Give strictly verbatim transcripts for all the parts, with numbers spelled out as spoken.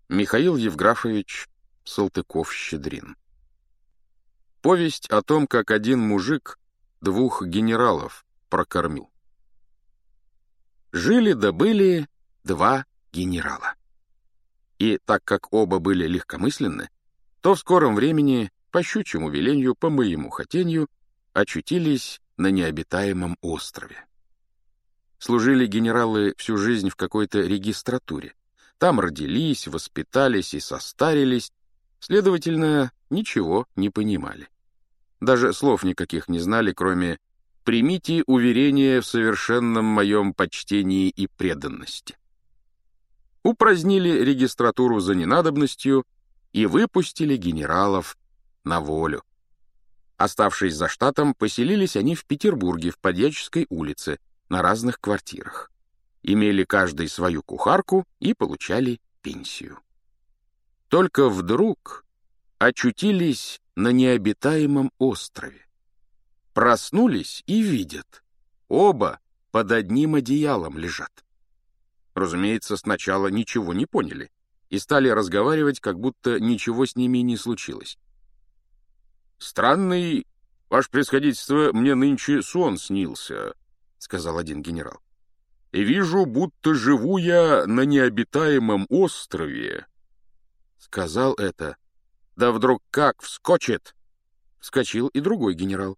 Михаил Евграфович Салтыков-Щедрин. Повесть о том, как один мужик двух генералов прокормил. Жили да были два генерала. И так как оба были легкомысленны, то в скором времени, по щучьему веленью, по моему хотенью, очутились на необитаемом острове. Служили генералы всю жизнь в какой-то регистратуре. Там родились, воспитались и состарились, следовательно, ничего не понимали. Даже слов никаких не знали, кроме «примите уверение в совершенном моем почтении и преданности». Упразднили регистратуру за ненадобностью и выпустили генералов на волю. Оставшись за штатом, поселились они в Петербурге, в Подьяческой улице, на разных квартирах. Имели каждый свою кухарку и получали пенсию. Только вдруг очутились на необитаемом острове. Проснулись и видят, оба под одним одеялом лежат. Разумеется, сначала ничего не поняли и стали разговаривать, как будто ничего с ними не случилось. «Странный, ваше превосходительство, мне нынче сон снился», — сказал один генерал. «И вижу, будто живу я на необитаемом острове». Сказал это, да вдруг как вскочит. Вскочил и другой генерал.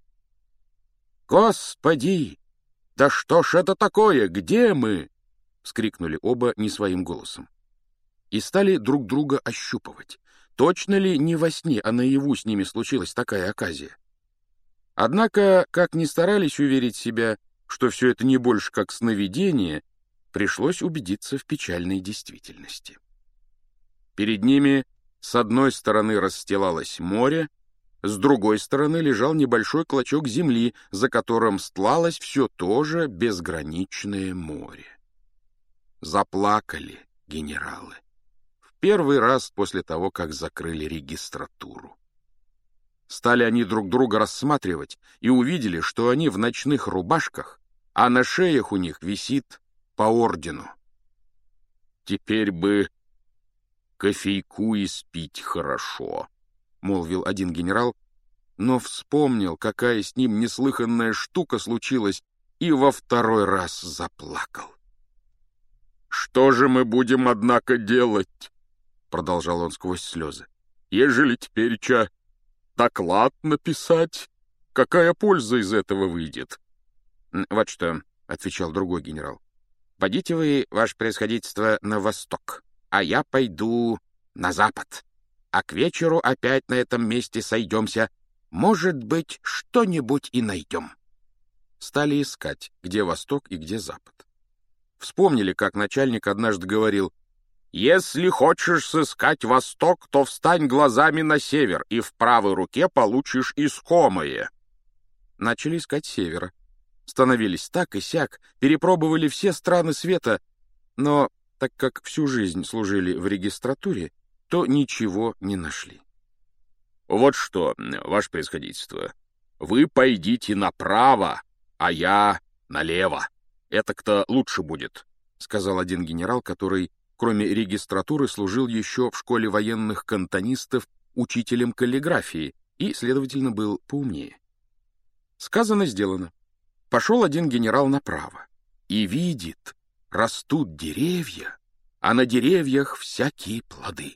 «Господи! Да что ж это такое? Где мы?» — вскрикнули оба не своим голосом. И стали друг друга ощупывать. Точно ли не во сне, а наяву с ними случилась такая оказия? Однако, как ни старались уверить себя, что все это не больше как сновидение, пришлось убедиться в печальной действительности. Перед ними с одной стороны расстилалось море, с другой стороны лежал небольшой клочок земли, за которым стлалось все то же безграничное море. Заплакали генералы. В первый раз после того, как закрыли регистратуру. Стали они друг друга рассматривать и увидели, что они в ночных рубашках, а на шеях у них висит по ордену. «Теперь бы кофейку испить хорошо», — молвил один генерал, но вспомнил, какая с ним неслыханная штука случилась, и во второй раз заплакал. «Что же мы будем, однако, делать?» — продолжал он сквозь слезы. «Ежели теперь-ча доклад написать, какая польза из этого выйдет?» «Вот что», — отвечал другой генерал, — «подите вы, ваше превосходительство, на восток, а я пойду на запад, а к вечеру опять на этом месте сойдемся. Может быть, что-нибудь и найдем». Стали искать, где восток и где запад. Вспомнили, как начальник однажды говорил: «Если хочешь сыскать восток, то встань глазами на север, и в правой руке получишь искомое». Начали искать севера. Становились так и сяк, перепробовали все страны света, но, так как всю жизнь служили в регистратуре, то ничего не нашли. «Вот что, ваше превосходительство, вы пойдите направо, а я налево. Это-то лучше будет», — сказал один генерал, который, кроме регистратуры, служил еще в школе военных кантонистов учителем каллиграфии и, следовательно, был поумнее. Сказано, сделано. Пошел один генерал направо и видит, растут деревья, а на деревьях всякие плоды.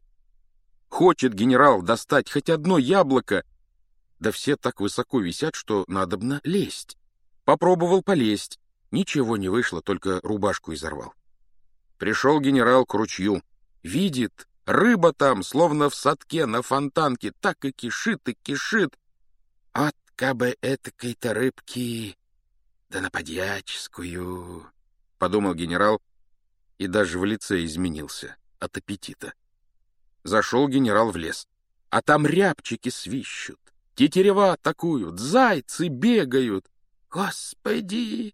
Хочет генерал достать хоть одно яблоко, да все так высоко висят, что надобно лезть. Попробовал полезть, ничего не вышло, только рубашку изорвал. Пришел генерал к ручью, видит, рыба там, словно в садке на фонтанке, так и кишит, и кишит. «От кабы этакой-то рыбки, да на подьяческую», — подумал генерал, и даже в лице изменился от аппетита. Зашел генерал в лес, а там рябчики свищут, тетерева атакуют, зайцы бегают. «Господи,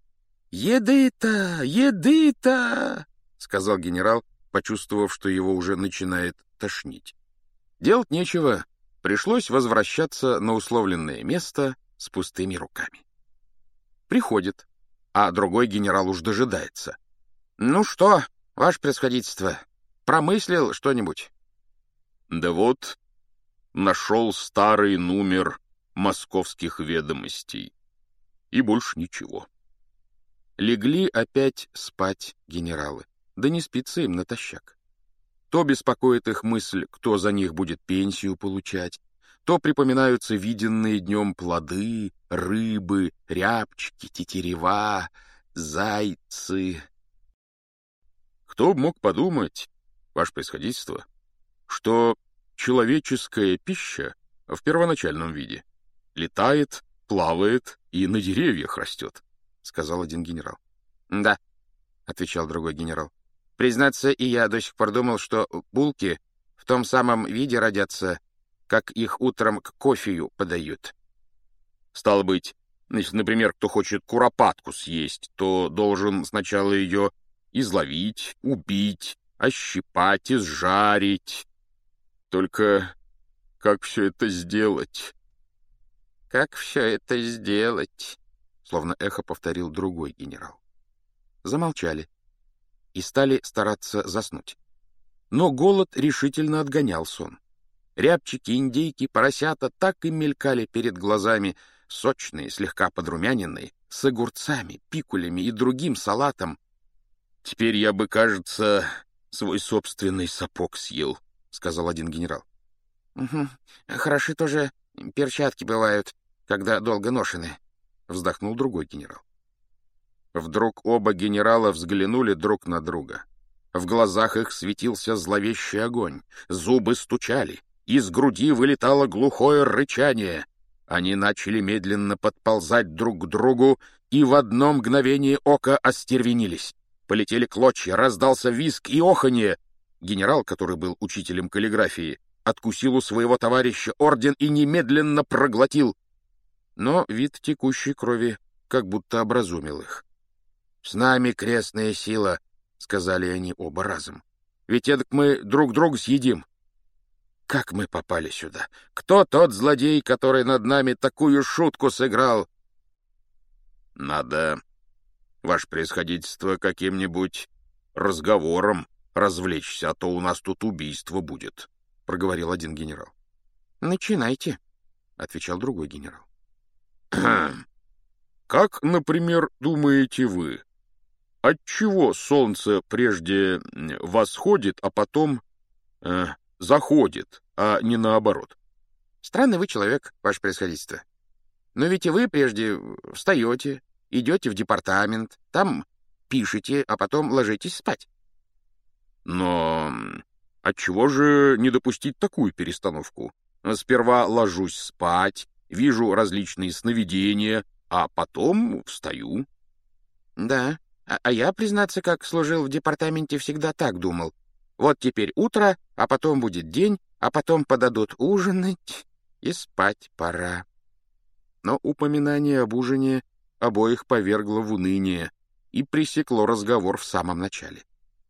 еды-то, еды-то!» — сказал генерал, почувствовав, что его уже начинает тошнить. Делать нечего, пришлось возвращаться на условленное место с пустыми руками. Приходит, а другой генерал уж дожидается. «Ну что, ваше превосходительство, промыслил что-нибудь?» Да вот, нашел старый номер «Московских ведомостей». И больше ничего. Легли опять спать генералы. Да не спится им натощак. То беспокоит их мысль, кто за них будет пенсию получать, то припоминаются виденные днем плоды, рыбы, рябчики, тетерева, зайцы. Кто б мог подумать, ваше происходительство, что человеческая пища в первоначальном виде летает, плавает и на деревьях растет, — сказал один генерал. — Да, — отвечал другой генерал. — Признаться, и я до сих пор думал, что булки в том самом виде родятся, как их утром к кофею подают. Стало быть, значит, например, кто хочет куропатку съесть, то должен сначала ее изловить, убить, ощипать, изжарить. Только как все это сделать? — Как все это сделать? — словно эхо повторил другой генерал. Замолчали и стали стараться заснуть. Но голод решительно отгонял сон. Рябчики, индейки, поросята так и мелькали перед глазами, сочные, слегка подрумяненные, с огурцами, пикулями и другим салатом. — Теперь я бы, кажется, свой собственный сапог съел, — сказал один генерал. — Угу. Хороши тоже перчатки бывают, когда долго ношены, — вздохнул другой генерал. Вдруг оба генерала взглянули друг на друга. В глазах их светился зловещий огонь, зубы стучали, из груди вылетало глухое рычание. Они начали медленно подползать друг к другу и в одно мгновение ока остервенились. Полетели клочья, раздался визг и оханье. Генерал, который был учителем каллиграфии, откусил у своего товарища орден и немедленно проглотил. Но вид текущей крови как будто образумил их. — С нами крестная сила, — сказали они оба разом. — Ведь эдак мы друг друга съедим. Как мы попали сюда? Кто тот злодей, который над нами такую шутку сыграл? — Надо, ваше происходительство, каким-нибудь разговором развлечься, а то у нас тут убийство будет, — проговорил один генерал. — Начинайте, — отвечал другой генерал. — Как, например, думаете вы, отчего солнце прежде восходит, а потом э, заходит, а не наоборот? — Странный вы человек, ваше происходительство. Но ведь и вы прежде встаете, идете в департамент, там пишете, а потом ложитесь спать. — Но отчего же не допустить такую перестановку? Сперва ложусь спать, вижу различные сновидения, а потом встаю. — Да, а, а я, признаться, как служил в департаменте, всегда так думал. Вот теперь утро, а потом будет день, а потом подадут ужинать, и спать пора. Но упоминание об ужине обоих повергло в уныние и пресекло разговор в самом начале.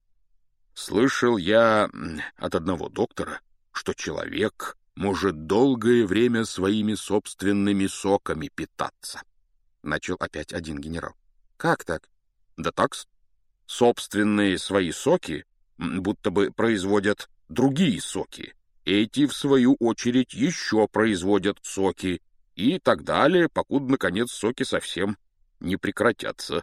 Слышал я от одного доктора, что человек может долгое время своими собственными соками питаться. Начал опять один генерал. Как так? Да так, собственные свои соки будто бы производят другие соки. Эти, в свою очередь, еще производят соки, и так далее, покуда, наконец, соки совсем не прекратятся.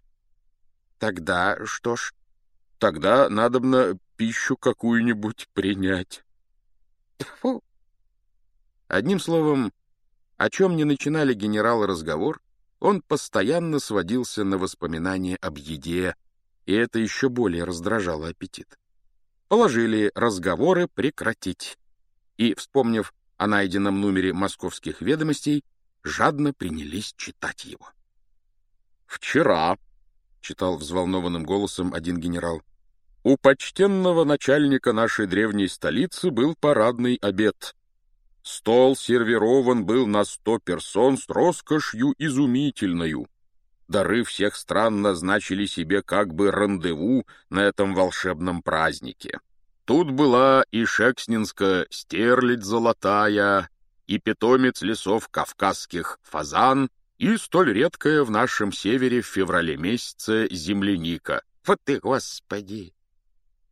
Тогда что ж? Тогда надобно пищу какую-нибудь принять. Фу. Одним словом, о чем не начинали генералы разговор, он постоянно сводился на воспоминания об еде, и это еще более раздражало аппетит. Положили разговоры прекратить, и, вспомнив о найденном номере «Московских ведомостей», жадно принялись читать его. «Вчера», — читал взволнованным голосом один генерал, «у почтенного начальника нашей древней столицы был парадный обед. Стол сервирован был на сто персон с роскошью изумительною. Дары всех стран назначили себе как бы рандеву на этом волшебном празднике. Тут была и шекснинская стерлядь золотая, и питомец лесов кавказских фазан, и столь редкая в нашем севере в феврале месяце земляника. Вот ты, Господи!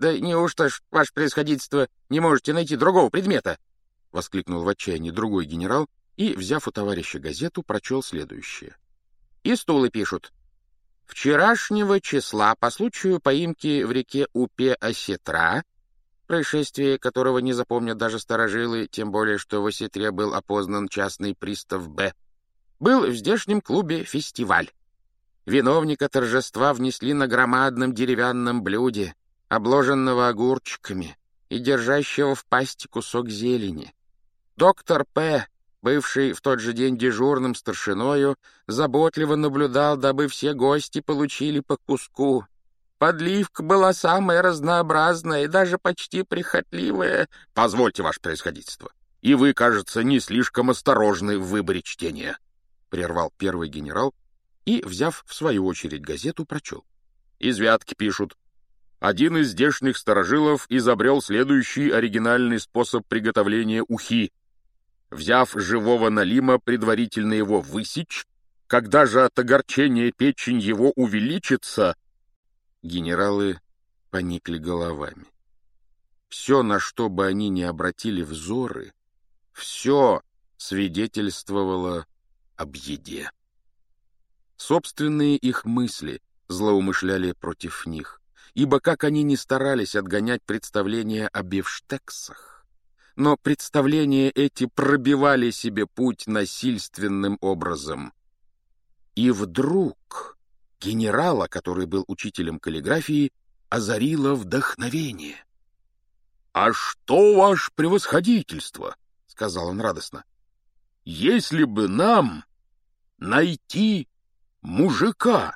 Да неужто ж, ваше превосходительство, не можете найти другого предмета? — воскликнул в отчаянии другой генерал и, взяв у товарища газету, прочел следующее. И стулы пишут. Вчерашнего числа по случаю поимки в реке Упе-Осетра, происшествие которого не запомнят даже старожилы, тем более, что в Осетре был опознан частный пристав Б., был в здешнем клубе фестиваль. Виновника торжества внесли на громадном деревянном блюде, обложенного огурчиками и держащего в пасти кусок зелени. Доктор П., бывший в тот же день дежурным старшиною, заботливо наблюдал, дабы все гости получили по куску. Подливка была самая разнообразная и даже почти прихотливая. — Позвольте, ваше превосходительство, и вы, кажется, не слишком осторожны в выборе чтения, — прервал первый генерал и, взяв в свою очередь газету, прочел. Из Вятки пишут. Один из здешних старожилов изобрел следующий оригинальный способ приготовления ухи. Взяв живого налима, предварительно его высечь, когда же от огорчения печень его увеличится... Генералы поникли головами. Все, на что бы они ни обратили взоры, все свидетельствовало об еде. Собственные их мысли злоумышляли против них, ибо как они ни старались отгонять представления о бифштексах, но представления эти пробивали себе путь насильственным образом. И вдруг генерала, который был учителем каллиграфии, озарило вдохновение. — А что, ваше превосходительство? — сказал он радостно. — Если бы нам найти мужика.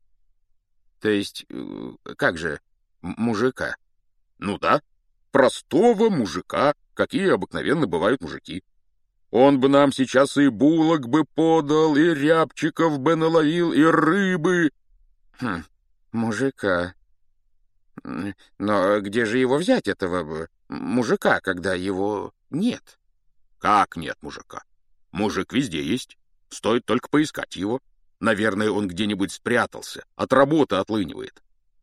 — То есть, как же мужика? — Ну да, простого мужика, какие обыкновенно бывают мужики. Он бы нам сейчас и булок бы подал, и рябчиков бы наловил, и рыбы. Хм, мужика. Но где же его взять, этого мужика, когда его нет? Как нет мужика? Мужик везде есть. Стоит только поискать его. Наверное, он где-нибудь спрятался, от работы отлынивает.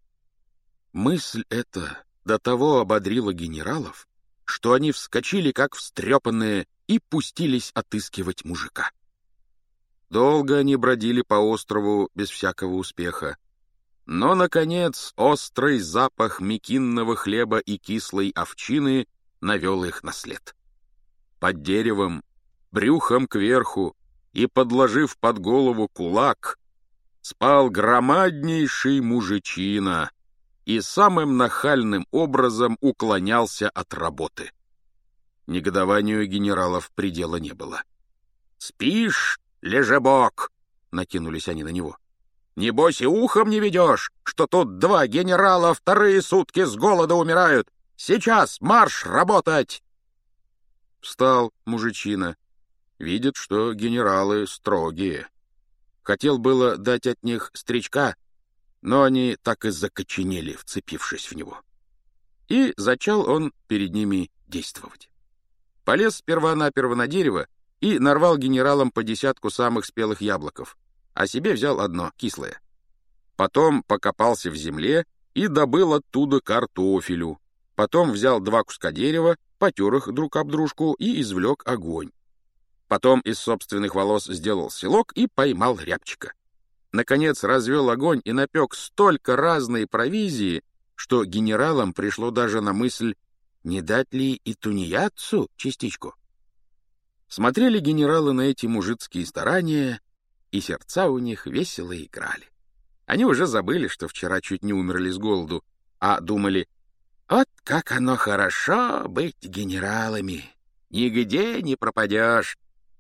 Мысль эта до того ободрила генералов, что они вскочили, как встрепанные, и пустились отыскивать мужика. Долго они бродили по острову без всякого успеха. Но, наконец, острый запах мекинного хлеба и кислой овчины навел их на след. Под деревом, брюхом кверху и подложив под голову кулак, спал громаднейший мужичина и самым нахальным образом уклонялся от работы. Негодованию генералов предела не было. «Спишь, лежебок?» — накинулись они на него. «Небось и ухом не ведешь, что тут два генерала вторые сутки с голода умирают. Сейчас марш работать!» Встал мужичина. Видит, что генералы строгие. Хотел было дать от них стричка, но они так и закоченели, вцепившись в него. И зачал он перед ними действовать. Полез сперва-наперво на дерево и нарвал генералам по десятку самых спелых яблоков, а себе взял одно, кислое. Потом покопался в земле и добыл оттуда картофелю. Потом взял два куска дерева, потер их друг об дружку и извлек огонь. Потом из собственных волос сделал селок и поймал рябчика. Наконец развел огонь и напек столько разной провизии, что генералам пришло даже на мысль, не дать ли и тунеядцу частичку. Смотрели генералы на эти мужицкие старания, и сердца у них весело играли. Они уже забыли, что вчера чуть не умерли с голоду, а думали, вот как оно хорошо быть генералами, нигде не пропадешь.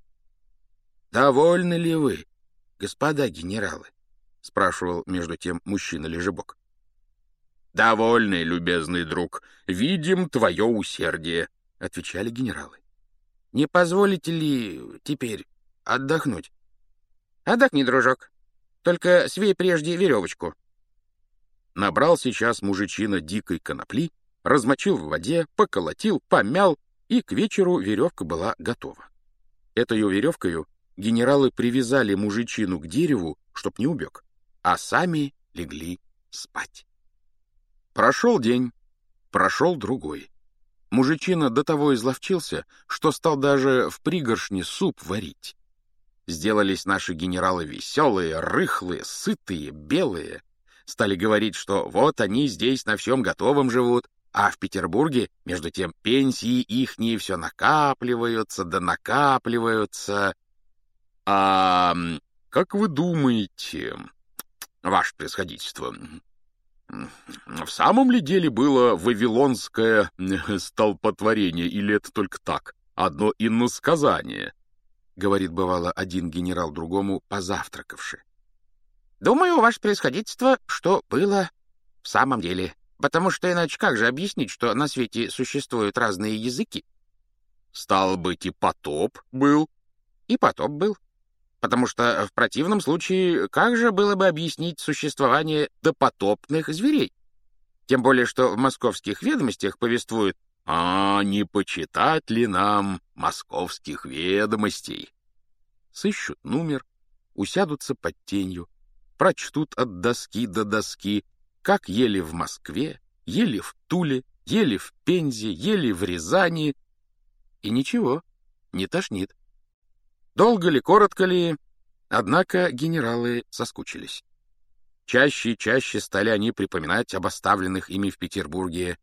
«Довольны ли вы, господа генералы?» — спрашивал между тем мужчина-лежебок. «Довольны, любезный друг, видим твое усердие», — отвечали генералы. «Не позволите ли теперь отдохнуть?» «Отдохни, дружок, только свей прежде веревочку». Набрал сейчас мужичина дикой конопли, размочил в воде, поколотил, помял, и к вечеру веревка была готова. Этою веревкою генералы привязали мужичину к дереву, чтоб не убег, а сами легли спать. Прошел день, Прошел другой. Мужичина до того изловчился, что стал даже в пригоршне суп варить. Сделались наши генералы веселые, рыхлые, сытые, белые. Стали говорить, что вот они здесь на всем готовом живут, а в Петербурге, между тем, пенсии ихние все накапливаются, да накапливаются. А как вы думаете, ваше превосходительство, в самом ли деле было вавилонское столпотворение, или это только так, одно иносказание? — говорит, бывало, один генерал другому, позавтракавши. — Думаю, ваше превосходительство, что было в самом деле. Потому что иначе как же объяснить, что на свете существуют разные языки? — Стало быть, и потоп был. — И потоп был. Потому что в противном случае как же было бы объяснить существование допотопных зверей? Тем более, что в московских ведомостях повествуют: «А не почитать ли нам московских ведомостей?» Сыщут номер, усядутся под тенью, прочтут от доски до доски, как ели в Москве, ели в Туле, ели в Пензе, ели в Рязани. И ничего, не тошнит. Долго ли, коротко ли, однако генералы соскучились. Чаще и чаще стали они припоминать об оставленных ими в Петербурге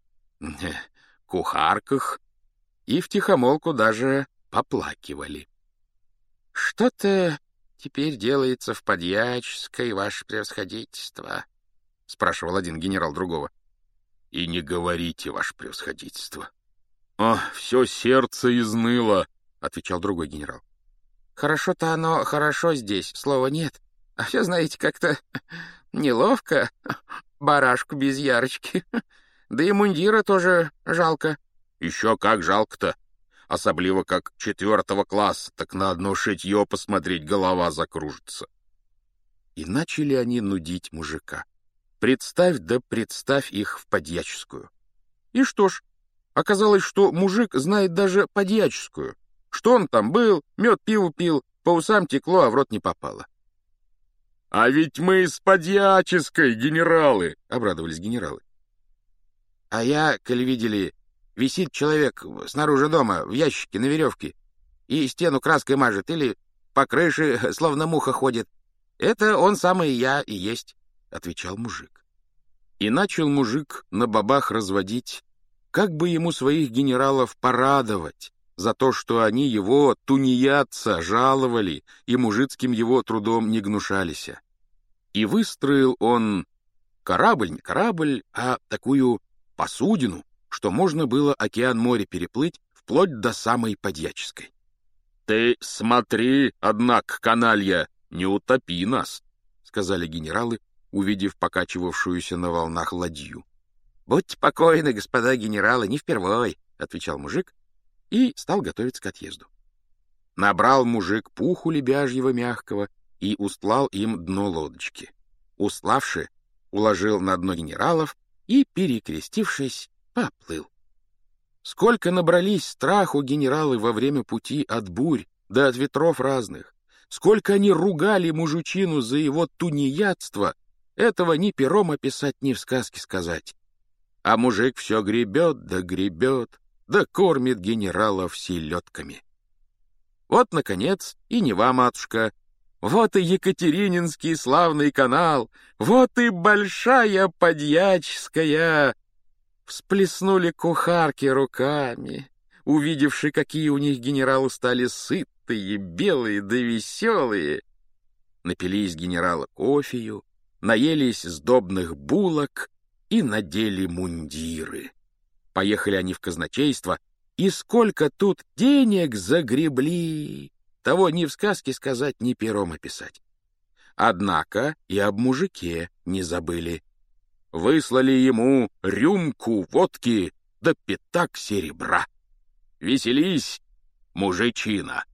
кухарках и втихомолку даже поплакивали. — Что-то теперь делается в Подьяческой, ваше превосходительство, — спрашивал один генерал другого. — И не говорите, ваше превосходительство. — О, все сердце изныло, — отвечал другой генерал. — Хорошо-то оно хорошо здесь, слова нет. А все, знаете, как-то неловко, барашку без ярочки. Да и мундира тоже жалко. — Еще как жалко-то. Особливо как четвертого класса, так на одно шитье посмотреть голова закружится. И начали они нудить мужика. Представь да представь их в подьяческую. И что ж, оказалось, что мужик знает даже подьяческую. Что он там был, мед пиво пил, по усам текло, а в рот не попало. — А ведь мы из подьяческой, генералы! — обрадовались генералы. — А я, коли видели, висит человек снаружи дома в ящике на веревке и стену краской мажет или по крыше словно муха ходит. Это он самый я и есть, — отвечал мужик. И начал мужик на бабах разводить, как бы ему своих генералов порадовать за то, что они его, тунеядца, жаловали и мужицким его трудом не гнушались. И выстроил он корабль, не корабль, а такую посудину, что можно было океан-море переплыть вплоть до самой Подьяческой. — Ты смотри, однако, каналья, не утопи нас, — сказали генералы, увидев покачивавшуюся на волнах ладью. — Будьте покойны, господа генералы, не впервой, — отвечал мужик и стал готовиться к отъезду. Набрал мужик пуху лебяжьего мягкого и устлал им дно лодочки. Устлавши, уложил на дно генералов и, перекрестившись, поплыл. Сколько набрались страху генералы во время пути от бурь да от ветров разных, сколько они ругали мужичину за его тунеядство, этого ни пером описать, ни в сказке сказать. А мужик все гребет да гребет, да кормит генералов селедками. Вот, наконец, и Нева, матушка, вот и Екатерининский славный канал, вот и большая Подьяческая. Всплеснули кухарки руками, увидевши, какие у них генералы стали сытые, белые да веселые. Напились генералы кофею, наелись сдобных булок и надели мундиры. Поехали они в казначейство, и сколько тут денег загребли, того ни в сказке сказать, ни пером описать. Однако и об мужике не забыли. Выслали ему рюмку водки да пятак серебра. Веселись, мужичина!